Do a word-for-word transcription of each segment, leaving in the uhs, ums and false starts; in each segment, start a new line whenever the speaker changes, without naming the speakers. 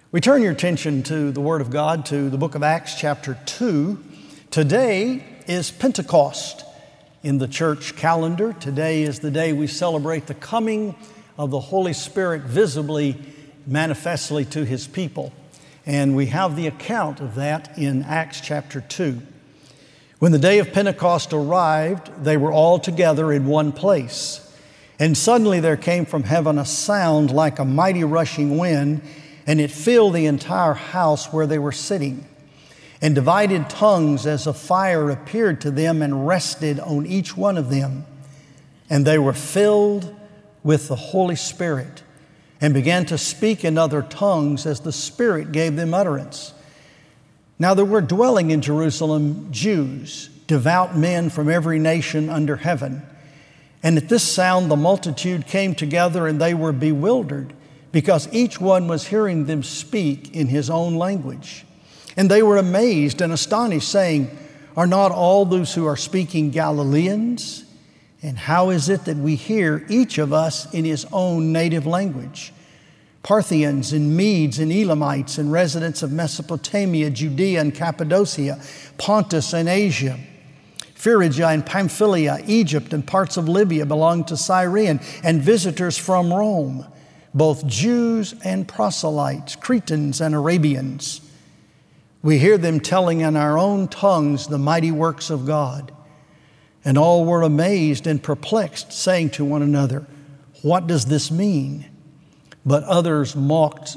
We turn your attention to the Word of God, to the book of Acts chapter two. Today is Pentecost in the church calendar. Today is the day we celebrate the coming of the Holy Spirit visibly, manifestly to His people. And we have the account of that in Acts chapter two. When the day of Pentecost arrived, they were all together in one place. And suddenly there came from heaven a sound like a mighty rushing wind, and it filled the entire house where they were sitting. And divided tongues as of fire appeared to them and rested on each one of them. And they were filled with the Holy Spirit and began to speak in other tongues as the Spirit gave them utterance. Now there were dwelling in Jerusalem Jews, devout men from every nation under heaven. And at this sound the multitude came together, and they were bewildered, because each one was hearing them speak in his own language. And they were amazed and astonished, saying, "Are not all those who are speaking Galileans? And how is it that we hear each of us in his own native language? Parthians and Medes and Elamites and residents of Mesopotamia, Judea and Cappadocia, Pontus and Asia, Phrygia and Pamphylia, Egypt and parts of Libya belong to Cyrene, and visitors from Rome, both Jews and proselytes, Cretans and Arabians. We hear them telling in our own tongues the mighty works of God." And all were amazed and perplexed, saying to one another, "What does this mean?" But others mocked,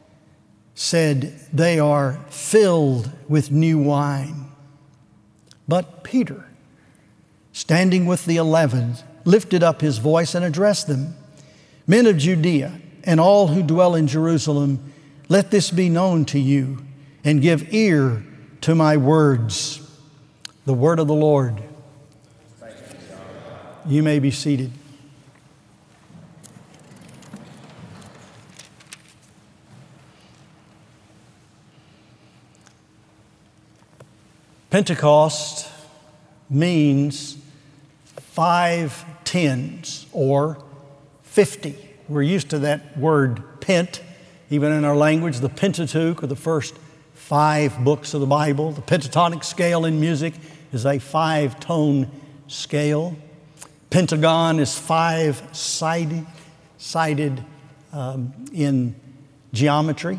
said, "They are filled with new wine." But Peter, standing with the eleven, lifted up his voice and addressed them, "Men of Judea, and all who dwell in Jerusalem, let this be known to you, and give ear to my words." The word of the Lord. You may be seated. Pentecost means five tens, or fifty. We're used to that word pent, even in our language, the Pentateuch, or the first five books of the Bible. The pentatonic scale in music is a five-tone scale. Pentagon is five-sided sided, um, in geometry.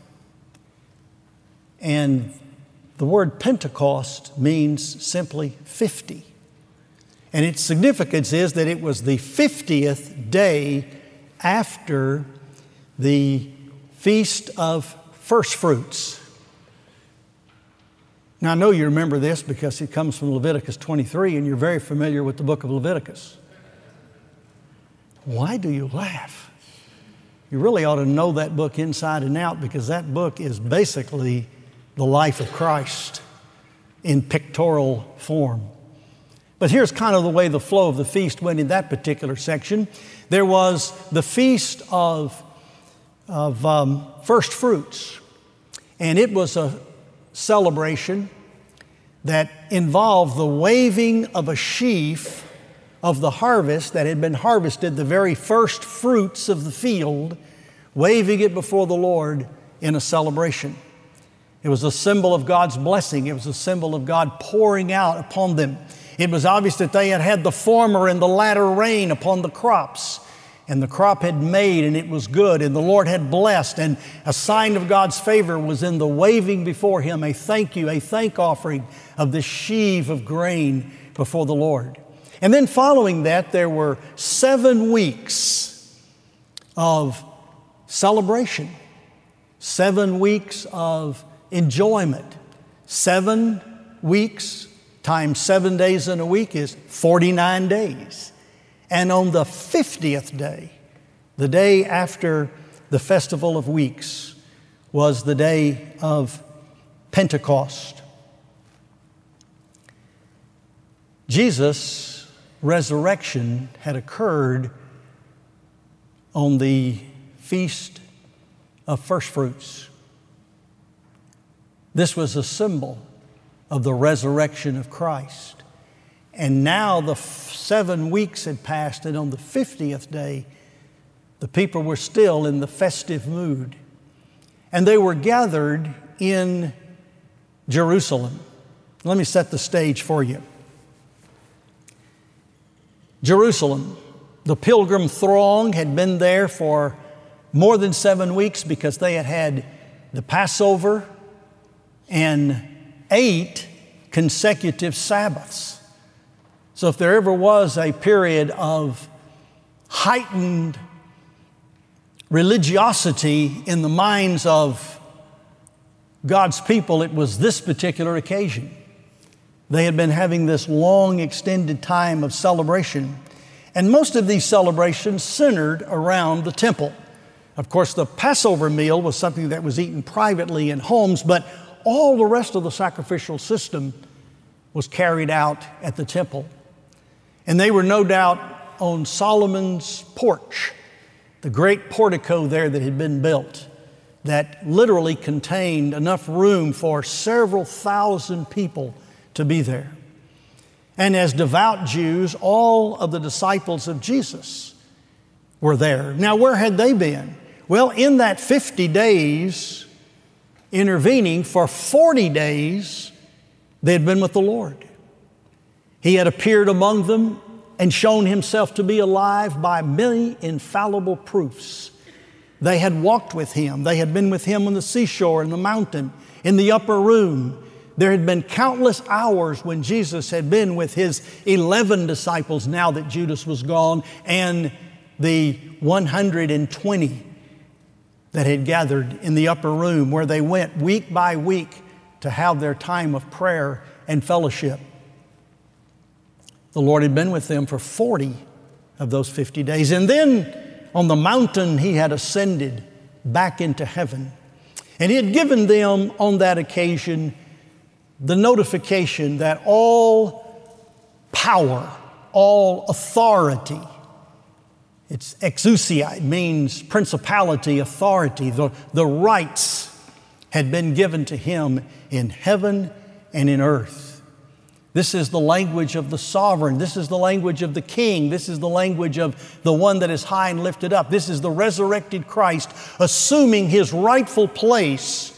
And the word Pentecost means simply fifty. And its significance is that it was the fiftieth day after the Feast of First Fruits. Now, I know you remember this because it comes from Leviticus twenty-three, and you're very familiar with the book of Leviticus. Why do you laugh? You really ought to know that book inside and out, because that book is basically the life of Christ in pictorial form. But here's kind of the way the flow of the feast went in that particular section. There was the Feast of, of um, First Fruits, and it was a celebration that involved the waving of a sheaf of the harvest that had been harvested, the very first fruits of the field, waving it before the Lord in a celebration. It was a symbol of God's blessing. It was a symbol of God pouring out upon them. It was obvious that they had had the former and the latter rain upon the crops. And the crop had made, and it was good, and the Lord had blessed. And a sign of God's favor was in the waving before Him, a thank you, a thank offering of this sheaf of grain before the Lord. And then following that, there were seven weeks of celebration, seven weeks of enjoyment. Seven weeks times seven days in a week is forty-nine days. And on the fiftieth day, the day after the Festival of Weeks, was the day of Pentecost. Jesus' resurrection had occurred on the Feast of First Fruits. This was a symbol of the resurrection of Christ. And now the f- seven weeks had passed, and on the fiftieth day, the people were still in the festive mood. and they were gathered in Jerusalem. Let me set the stage for you. Jerusalem, the pilgrim throng had been there for more than seven weeks because they had had the Passover and eight consecutive Sabbaths. So if there ever was a period of heightened religiosity in the minds of God's people, it was this particular occasion. They had been having this long extended time of celebration, and most of these celebrations centered around the temple. Of course, the Passover meal was something that was eaten privately in homes, but all the rest of the sacrificial system was carried out at the temple. And they were no doubt on Solomon's porch, the great portico there that had been built, that literally contained enough room for several thousand people to be there. And as devout Jews, all of the disciples of Jesus were there. Now, where had they been? Well, in that fifty days intervening, for forty days, they had been with the Lord. He had appeared among them and shown Himself to be alive by many infallible proofs. They had walked with Him. They had been with Him on the seashore, in the mountain, in the upper room. There had been countless hours when Jesus had been with His eleven disciples, now that Judas was gone, and the one hundred twenty that had gathered in the upper room, where they went week by week to have their time of prayer and fellowship. The Lord had been with them for forty of those fifty days. And then on the mountain, He had ascended back into heaven. And He had given them on that occasion the notification that all power, all authority, it's exousia, it means principality, authority, the, the rights had been given to Him in heaven and in earth. This is the language of the sovereign. This is the language of the King. This is the language of the one that is high and lifted up. This is the resurrected Christ assuming His rightful place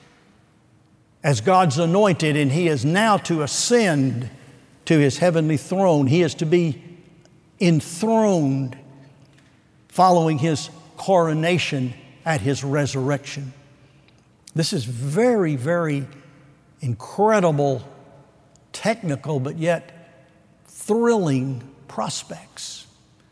as God's anointed, and He is now to ascend to His heavenly throne. He is to be enthroned following His coronation at His resurrection. This is very, very incredible, technical, but yet thrilling prospects.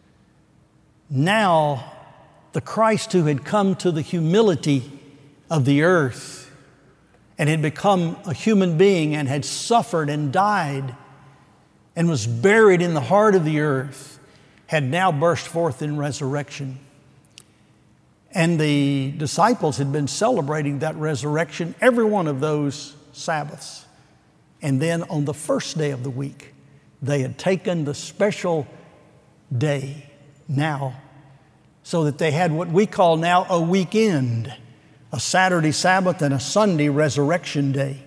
Now, the Christ who had come to the humility of the earth and had become a human being and had suffered and died and was buried in the heart of the earth, had now burst forth in resurrection. And the disciples had been celebrating that resurrection every one of those Sabbaths. And then on the first day of the week, they had taken the special day now, so that they had what we call now a weekend, a Saturday Sabbath and a Sunday resurrection day.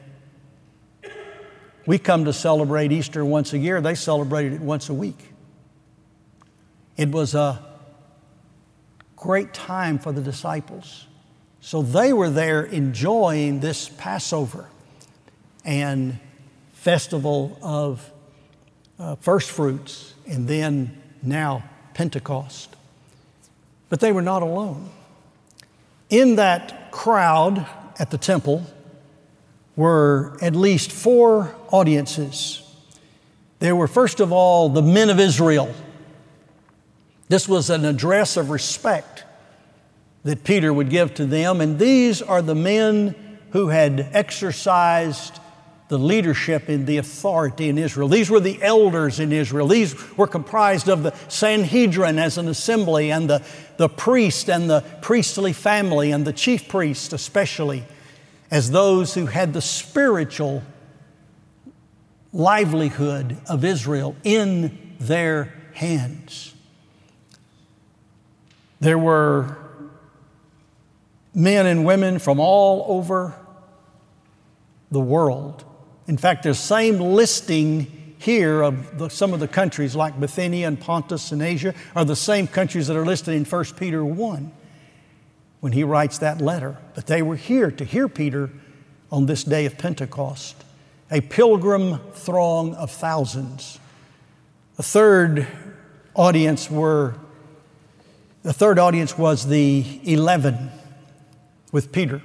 We come to celebrate Easter once a year. They celebrated it once a week. It was a great time for the disciples. So they were there enjoying this Passover and festival of uh, first fruits, and then now Pentecost. But they were not alone. In that crowd at the temple were at least four audiences. There were, first of all, the men of Israel. This was an address of respect that Peter would give to them, and these are the men who had exercised the leadership and the authority in Israel. These were the elders in Israel. These were comprised of the Sanhedrin as an assembly, and the, the priest and the priestly family, and the chief priest especially, as those who had the spiritual livelihood of Israel in their hands. There were men and women from all over the world. In fact, the same listing here of the, some of the countries like Bithynia and Pontus and Asia are the same countries that are listed in First Peter one. when he writes that letter. But they were here to hear Peter on this day of Pentecost, a pilgrim throng of thousands. The third audience were, the third audience was the eleven with Peter.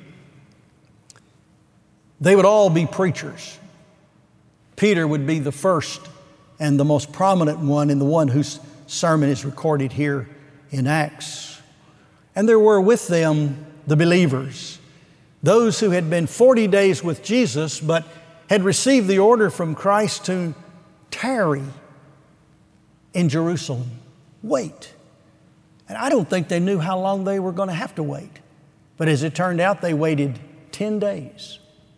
They would all be preachers. Peter would be the first and the most prominent one, and the one whose sermon is recorded here in Acts. And there were with them the believers, those who had been forty days with Jesus, but had received the order from Christ to tarry in Jerusalem. Wait. And I don't think they knew how long they were going to have to wait. But as it turned out, they waited ten days.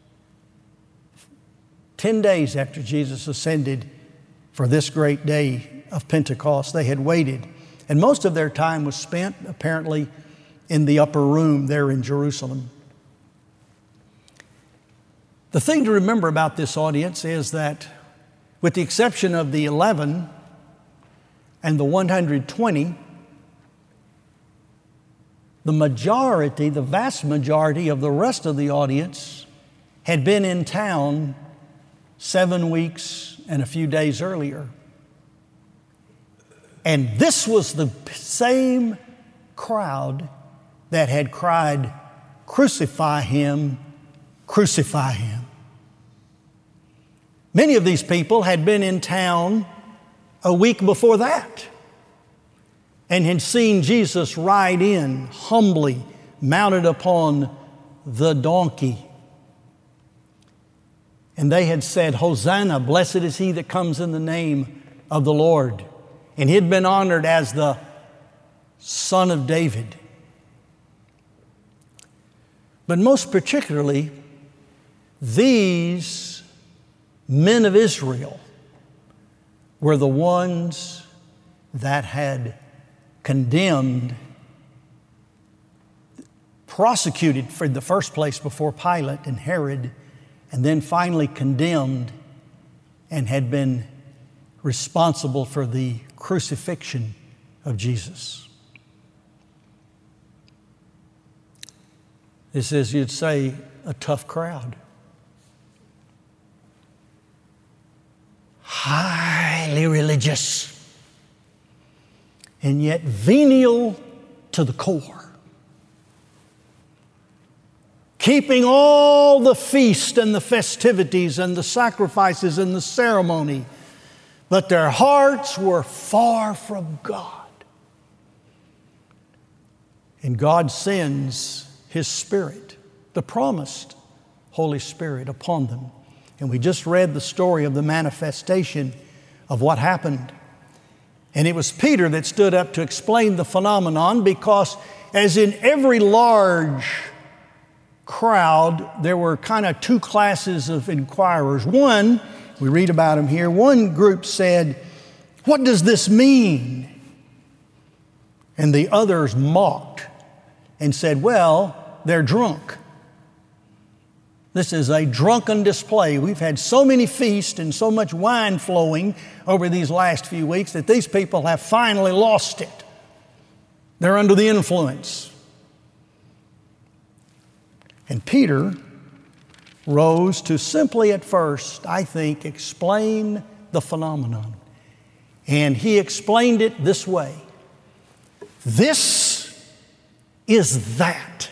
Ten days after Jesus ascended for this great day of Pentecost, they had waited. And most of their time was spent, apparently, in the upper room there in Jerusalem. The thing to remember about this audience is that, with the exception of the eleven and the one hundred twenty, the majority, the vast majority of the rest of the audience had been in town seven weeks and a few days earlier. And this was the same crowd that had cried, "Crucify him, crucify him." Many of these people had been in town a week before that and had seen Jesus ride in humbly, mounted upon the donkey. And they had said, "Hosanna, blessed is he that comes in the name of the Lord." And he had been honored as the Son of David. But most particularly, these men of Israel were the ones that had condemned, prosecuted for the first place before Pilate and Herod, and then finally condemned and had been responsible for the crucifixion of Jesus. This is, you'd say, a tough crowd. Highly religious, and yet venial to the core. Keeping all the feast and the festivities and the sacrifices and the ceremony, but their hearts were far from God. And God sends His Spirit, the promised Holy Spirit, upon them. And we just read the story of the manifestation of what happened. And it was Peter that stood up to explain the phenomenon, because as in every large crowd, there were kind of two classes of inquirers. One, we read about them here, one group said, "What does this mean?" And the others mocked and said, "Well, they're drunk. This is a drunken display. We've had so many feasts and so much wine flowing over these last few weeks that these people have finally lost it. They're under the influence." And Peter rose to simply at first, I think, explain the phenomenon. And he explained it this way: this is that.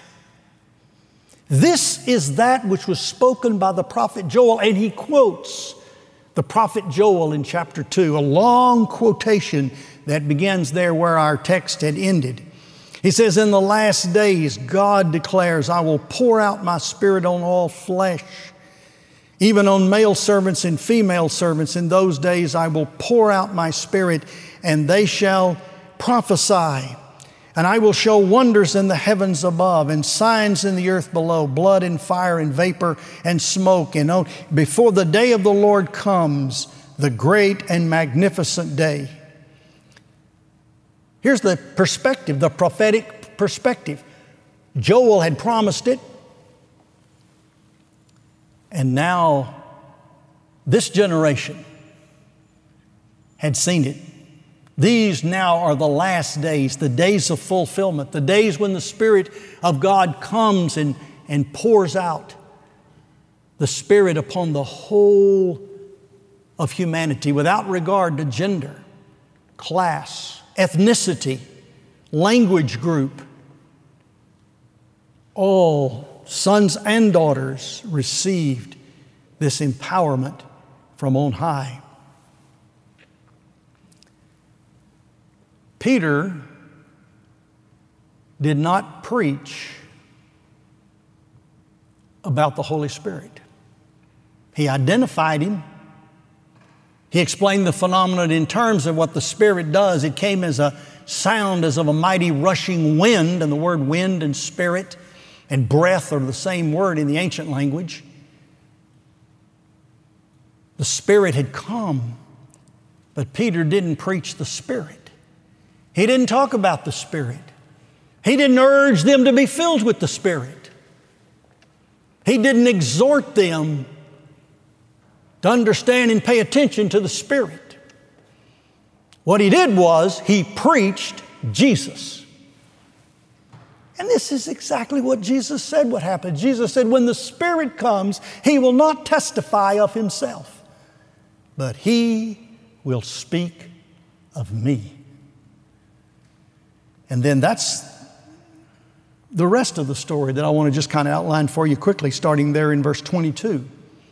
This is that which was spoken by the prophet Joel. And he quotes the prophet Joel in chapter two, a long quotation that begins there where our text had ended. He says, "In the last days, God declares, I will pour out my Spirit on all flesh, even on male servants and female servants. In those days I will pour out my Spirit, and they shall prophesy. And I will show wonders in the heavens above and signs in the earth below, blood and fire and vapor and smoke. And on, before the day of the Lord comes, the great and magnificent day." Here's the perspective, the prophetic perspective. Joel had promised it, and now this generation had seen it These now are the last days, the days of fulfillment, the days when the Spirit of God comes and, and pours out the Spirit upon the whole of humanity without regard to gender, class, ethnicity, language group. All sons and daughters received this empowerment from on high. Peter did not preach about the Holy Spirit. He identified Him. He explained the phenomenon in terms of what the Spirit does. It came as a sound as of a mighty rushing wind, and the word wind and spirit and breath are the same word in the ancient language. The Spirit had come, but Peter didn't preach the Spirit. He didn't talk about the Spirit. He didn't urge them to be filled with the Spirit. He didn't exhort them to understand and pay attention to the Spirit. What he did was he preached Jesus. And this is exactly what Jesus said would happen. Jesus said, when the Spirit comes, He will not testify of Himself, but He will speak of me. And then that's the rest of the story that I want to just kind of outline for you quickly, starting there in verse twenty-two.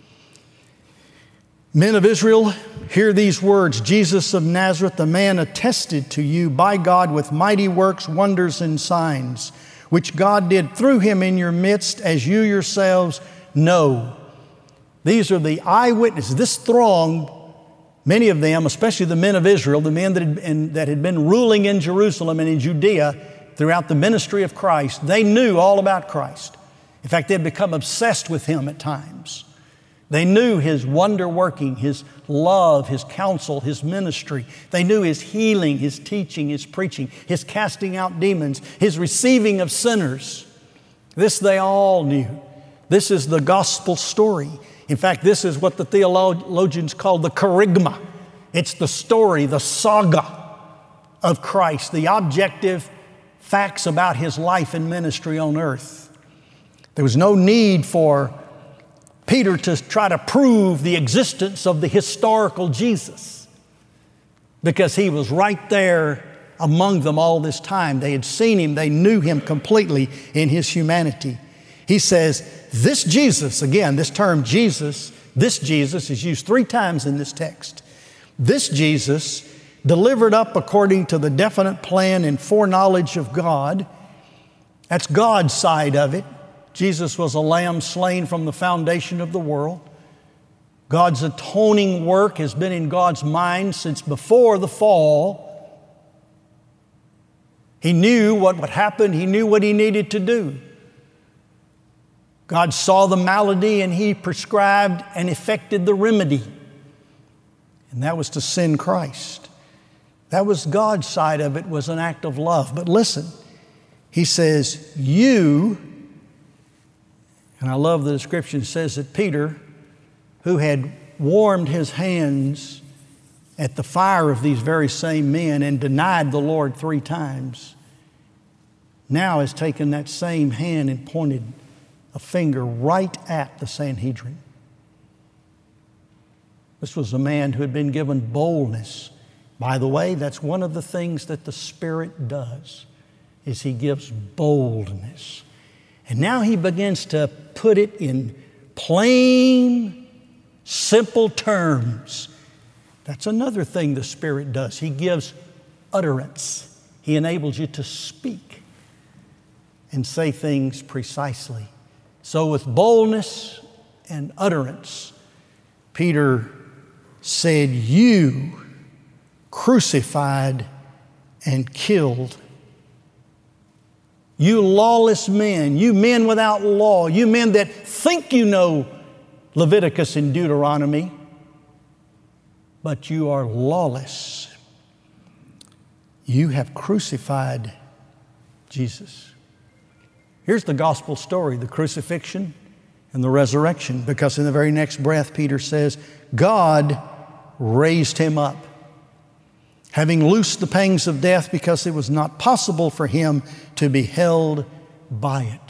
Men of Israel, hear these words. Jesus of Nazareth, the man attested to you by God with mighty works, wonders, and signs, which God did through Him in your midst, as you yourselves know. These are the eyewitnesses. This throng, many of them, especially the men of Israel, the men that had, been, that had been ruling in Jerusalem and in Judea throughout the ministry of Christ, they knew all about Christ. In fact, they had become obsessed with Him at times. They knew His wonder working, His love, His counsel, His ministry. They knew His healing, His teaching, His preaching, His casting out demons, His receiving of sinners. This they all knew. This is the gospel story. In fact, this is what the theologians call the kerygma. It's the story, the saga of Christ, the objective facts about His life and ministry on earth. There was no need for Peter to try to prove the existence of the historical Jesus, because He was right there among them all this time. They had seen Him. They knew Him completely in His humanity. He says, this Jesus, again, this term Jesus, this Jesus is used three times in this text. This Jesus, delivered up according to the definite plan and foreknowledge of God. That's God's side of it. Jesus was a lamb slain from the foundation of the world. God's atoning work has been in God's mind since before the fall. He knew what would happen. He knew what He needed to do. God saw the malady and He prescribed and effected the remedy. And that was to send Christ. That was God's side of it, was an act of love. But listen, He says, you... And I love the description. It says that Peter, who had warmed his hands at the fire of these very same men and denied the Lord three times, now has taken that same hand and pointed a finger right at the Sanhedrin. This was a man who had been given boldness. By the way, that's one of the things that the Spirit does, is He gives boldness. And now He begins to put it in plain, simple terms. That's another thing the Spirit does. He gives utterance. He enables you to speak and say things precisely. So with boldness and utterance, Peter said, you crucified and killed. You lawless men, you men without law, you men that think you know Leviticus and Deuteronomy, but you are lawless. You have crucified Jesus. Here's the gospel story, the crucifixion and the resurrection, because in the very next breath, Peter says, God raised Him up. having loosed the pangs of death because it was not possible for him to be held by it.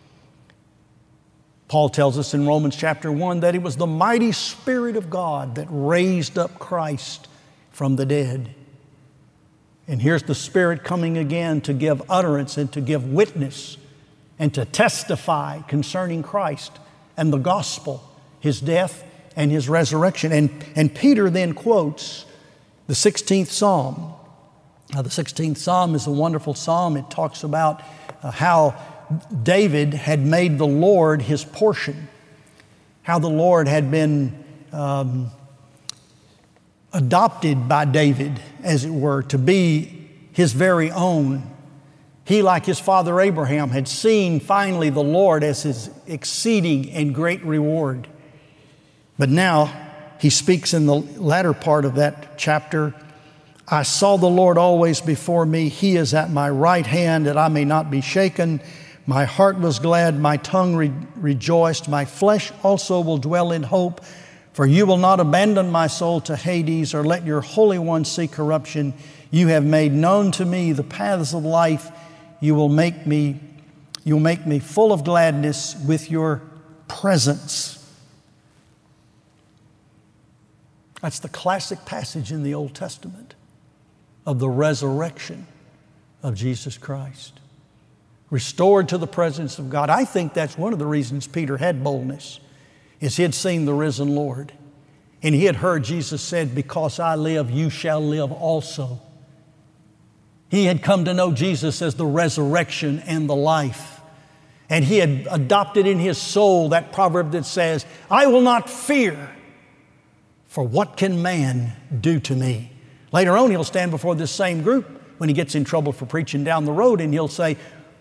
Paul tells us in Romans chapter one that it was the mighty Spirit of God that raised up Christ from the dead. And here's the Spirit coming again to give utterance and to give witness and to testify concerning Christ and the gospel, His death and His resurrection. And, and Peter then quotes the sixteenth Psalm. Now, the sixteenth Psalm is a wonderful psalm. It talks about uh, how David had made the Lord his portion, how the Lord had been um, adopted by David, as it were, to be his very own. He, like his father Abraham, had seen finally the Lord as his exceeding and great reward. But now he speaks in the latter part of that chapter, I saw the Lord always before me. He is at my right hand that I may not be shaken. My heart was glad, my tongue re- rejoiced. My flesh also will dwell in hope. For you will not abandon my soul to Hades, or let your Holy One see corruption. You have made known to me the paths of life. You will make me, you'll make me full of gladness with your presence. That's the classic passage in the Old Testament of the resurrection of Jesus Christ. Restored to the presence of God. I think that's one of the reasons Peter had boldness, is he had seen the risen Lord. And he had heard Jesus said, because I live, you shall live also. He had come to know Jesus as the resurrection and the life. And he had adopted in his soul that proverb that says, I will not fear, for what can man do to me? Later on, he'll stand before this same group when he gets in trouble for preaching down the road, and he'll say,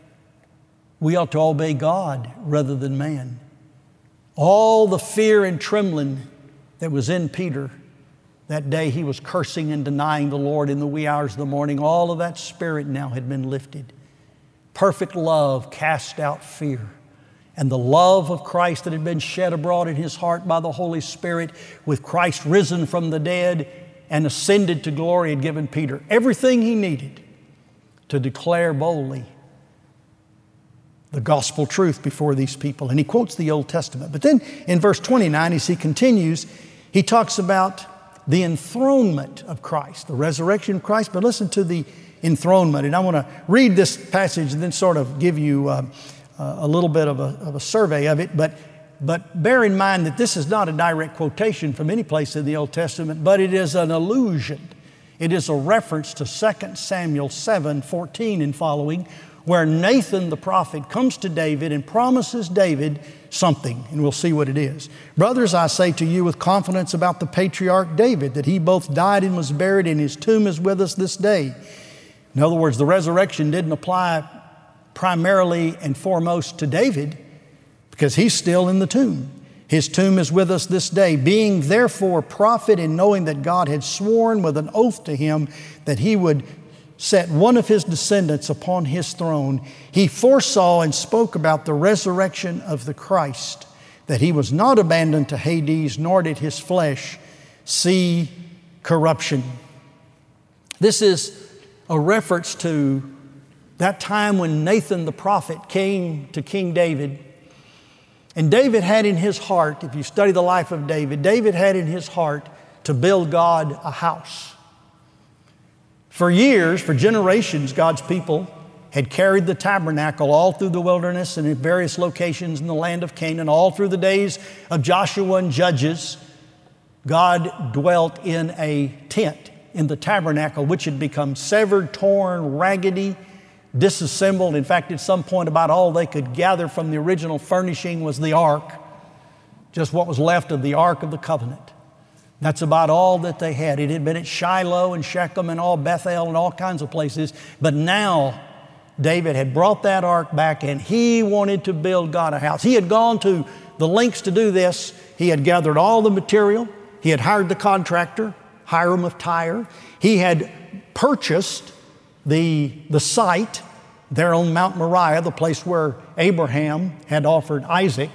we ought to obey God rather than man. All the fear and trembling that was in Peter that day he was cursing and denying the Lord in the wee hours of the morning, all of that spirit now had been lifted. Perfect love cast out fear. And the love of Christ that had been shed abroad in his heart by the Holy Spirit, with Christ risen from the dead and ascended to glory, had given Peter everything he needed to declare boldly the gospel truth before these people. And he quotes the Old Testament. But then in verse twenty-nine, as he continues, he talks about the enthronement of Christ, the resurrection of Christ. But listen to the enthronement. And I want to read this passage and then sort of give you uh, uh, a little bit of a, of a survey of it. But, but bear in mind that this is not a direct quotation from any place in the Old Testament, but it is an allusion. It is a reference to Second Samuel seven fourteen and following, where Nathan the prophet comes to David and promises David something, and we'll see what it is. Brothers, I say to you with confidence about the patriarch David, that he both died and was buried, and his tomb is with us this day. In other words, the resurrection didn't apply primarily and foremost to David, because he's still in the tomb. His tomb is with us this day. Being therefore prophet, and knowing that God had sworn with an oath to him that he would set one of his descendants upon his throne, he foresaw and spoke about the resurrection of the Christ, that he was not abandoned to Hades, nor did his flesh see corruption. This is a reference to that time when Nathan the prophet came to King David. And David had in his heart, if you study the life of David, David had in his heart to build God a house. For years, for generations, God's people had carried the tabernacle all through the wilderness and in various locations in the land of Canaan. All through the days of Joshua and Judges, God dwelt in a tent in the tabernacle, which had become severed, torn, raggedy, disassembled. In fact, at some point, about all they could gather from the original furnishing was the ark, just what was left of the Ark of the Covenant. That's about all that they had. It had been at Shiloh and Shechem and all Bethel and all kinds of places. But now David had brought that ark back, and he wanted to build God a house. He had gone to the lengths to do this. He had gathered all the material. He had hired the contractor, Hiram of Tyre. He had purchased the, the site there on Mount Moriah, the place where Abraham had offered Isaac.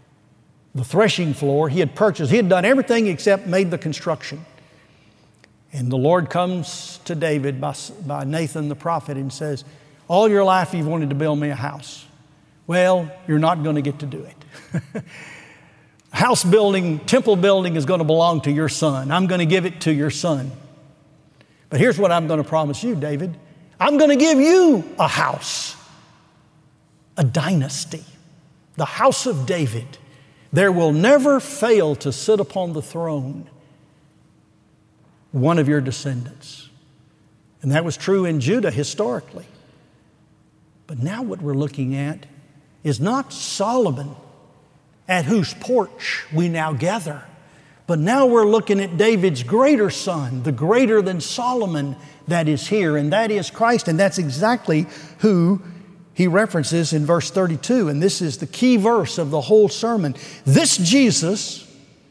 The threshing floor he had purchased. He had done everything except made the construction. And the Lord comes to David by, by Nathan the prophet and says, all your life you've wanted to build me a house. Well, you're not going to get to do it. House building, temple building is going to belong to your son. I'm going to give it to your son. But here's what I'm going to promise you, David. I'm going to give you a house, a dynasty, the house of David. There will never fail to sit upon the throne one of your descendants. And that was true in Judah historically. But now what we're looking at is not Solomon, at whose porch we now gather, but now we're looking at David's greater son, the greater than Solomon that is here, and that is Christ. And that's exactly who he references in verse thirty-two. And this is the key verse of the whole sermon. This Jesus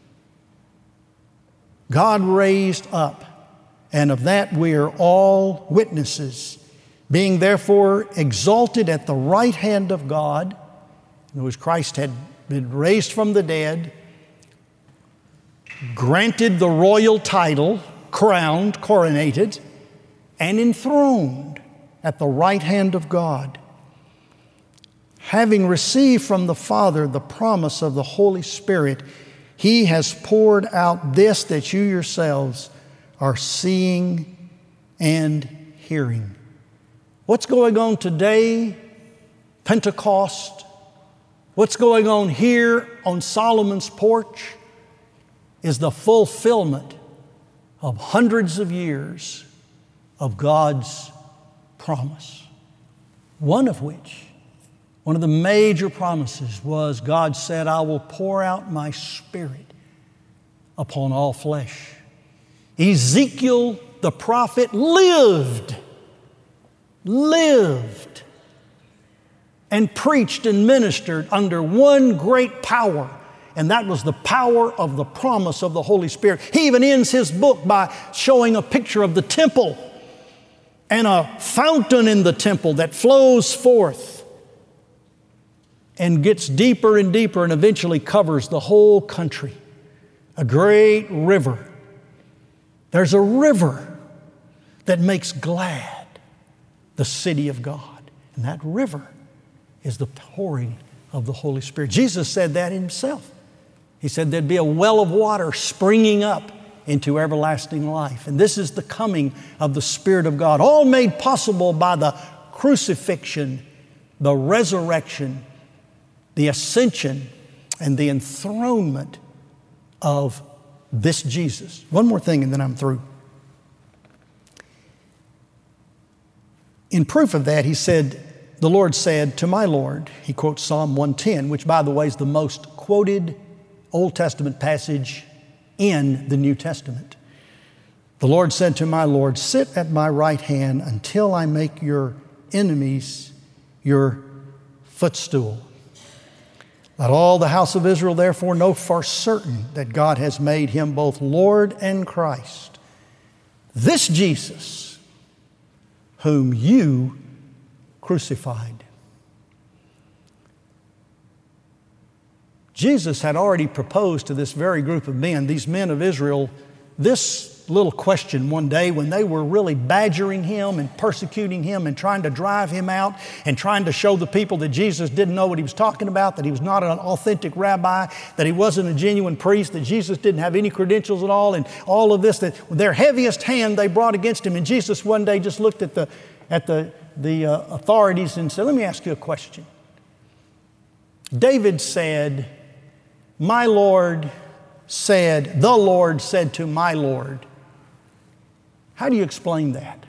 God raised up, and of that we are all witnesses. Being therefore exalted at the right hand of God, in other words, Christ had been raised from the dead, granted the royal title, crowned, coronated, and enthroned at the right hand of God, having received from the Father the promise of the Holy Spirit, He has poured out this that you yourselves are seeing and hearing. What's going on today, Pentecost, what's going on here on Solomon's porch is the fulfillment of hundreds of years of God's promise. One of which, one of the major promises was God said, I will pour out my Spirit upon all flesh. Ezekiel the prophet lived, lived and preached and ministered under one great power, and that was the power of the promise of the Holy Spirit. He even ends his book by showing a picture of the temple and a fountain in the temple that flows forth and gets deeper and deeper and eventually covers the whole country. A great river. There's a river that makes glad the city of God. And that river is the pouring of the Holy Spirit. Jesus said that himself. He said there'd be a well of water springing up into everlasting life. And this is the coming of the Spirit of God, all made possible by the crucifixion, the resurrection, the ascension, and the enthronement of this Jesus. One more thing and then I'm through. In proof of that, he said, the Lord said to my Lord, he quotes Psalm one ten, which by the way is the most quoted Old Testament passage in the New Testament. The Lord said to my Lord, sit at my right hand until I make your enemies your footstool. Let all the house of Israel therefore know for certain that God has made him both Lord and Christ. This Jesus, whom you crucified. Jesus had already proposed to this very group of men, these men of Israel, this little question one day when they were really badgering him and persecuting him and trying to drive him out and trying to show the people that Jesus didn't know what he was talking about, that he was not an authentic rabbi, that he wasn't a genuine priest, that Jesus didn't have any credentials at all, and all of this, that their heaviest hand they brought against him. And Jesus one day just looked at the, at the, the uh, authorities and said, let me ask you a question. David said, my Lord said, the Lord said to my Lord. How do you explain that?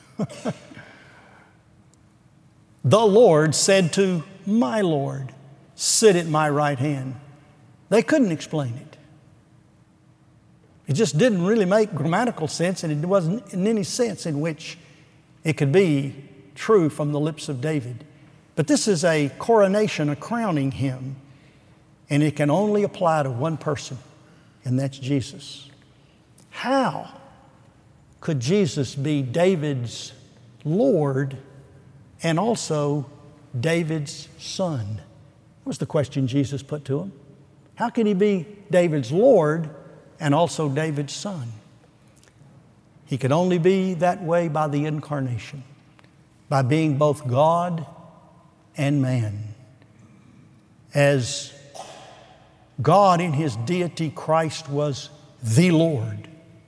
The Lord said to my Lord, sit at my right hand. They couldn't explain it. It just didn't really make grammatical sense, and it wasn't in any sense in which it could be true from the lips of David. But this is a coronation, a crowning him, and it can only apply to one person, and that's Jesus. How could Jesus be David's Lord and also David's son? Was the question Jesus put to him. How can he be David's Lord and also David's son? He could only be that way by the incarnation, by being both God and man. As God in His deity, Christ was the Lord.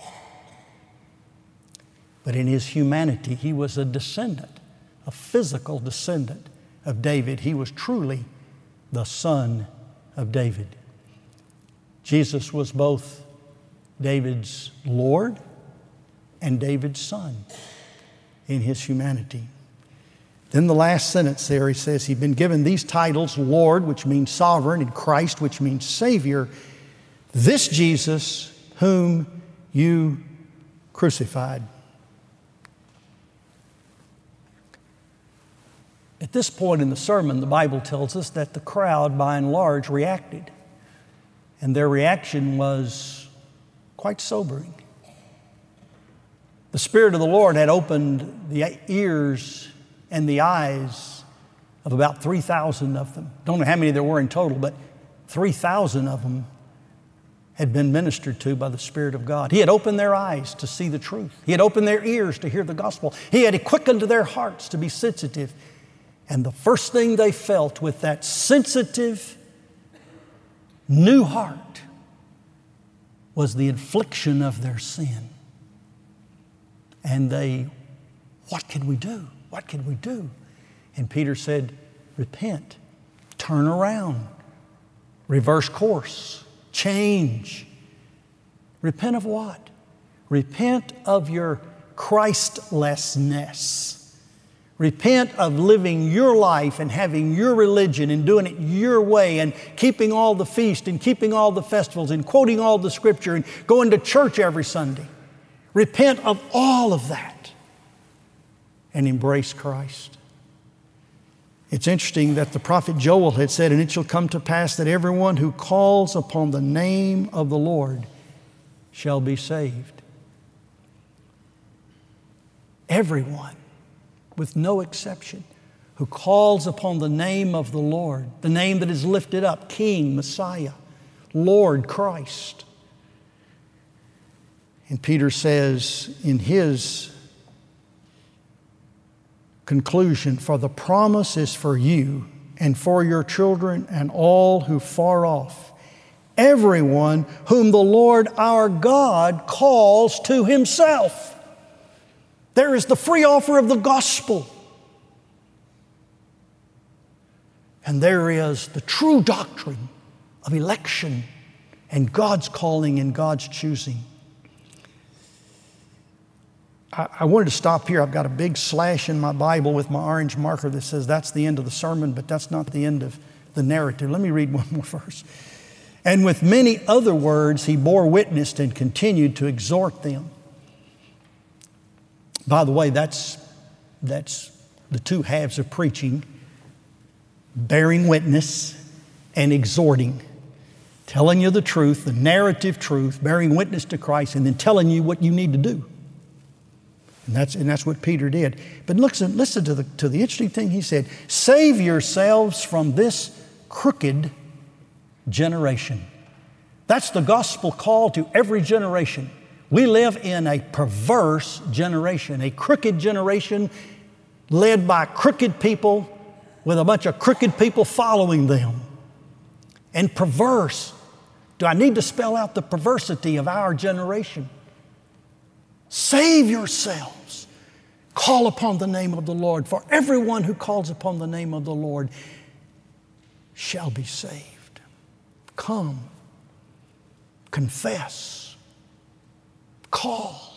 But in His humanity, He was a descendant, a physical descendant of David. He was truly the Son of David. Jesus was both David's Lord and David's son in His humanity. Then the last sentence there, he says, He'd been given these titles, Lord, which means sovereign, and Christ, which means Savior, this Jesus whom you crucified. At this point in the sermon, the Bible tells us that the crowd, by and large, reacted. And their reaction was quite sobering. The Spirit of the Lord had opened the ears and the eyes of about three thousand of them. Don't know how many there were in total, but three thousand of them had been ministered to by the Spirit of God. He had opened their eyes to see the truth. He had opened their ears to hear the gospel. He had quickened their hearts to be sensitive. And the first thing they felt with that sensitive, new heart was the infliction of their sin. And they, what can we do? What can we do? And Peter said, repent, turn around, reverse course, change. Repent of what? Repent of your Christlessness. Repent of living your life and having your religion and doing it your way and keeping all the feasts and keeping all the festivals and quoting all the Scripture and going to church every Sunday. Repent of all of that and embrace Christ. It's interesting that the prophet Joel had said, and it shall come to pass that everyone who calls upon the name of the Lord shall be saved. Everyone, with no exception, who calls upon the name of the Lord, the name that is lifted up, King, Messiah, Lord, Christ. And Peter says in his conclusion, for the promise is for you and for your children and all who far off, everyone whom the Lord our God calls to Himself. There is the free offer of the gospel. And there is the true doctrine of election and God's calling and God's choosing. I, I wanted to stop here. I've got a big slash in my Bible with my orange marker that says that's the end of the sermon, but that's not the end of the narrative. Let me read one more verse. And with many other words he bore witness and continued to exhort them. By the way, that's, that's the two halves of preaching, bearing witness and exhorting, telling you the truth, the narrative truth, bearing witness to Christ, and then telling you what you need to do. And that's, and that's what Peter did. But listen, listen to the, to the interesting thing he said. Save yourselves from this crooked generation. That's the gospel call to every generation. We live in a perverse generation, a crooked generation led by crooked people with a bunch of crooked people following them. And perverse. Do I need to spell out the perversity of our generation? Save yourselves. Call upon the name of the Lord. For everyone who calls upon the name of the Lord shall be saved. Come. Confess. Call.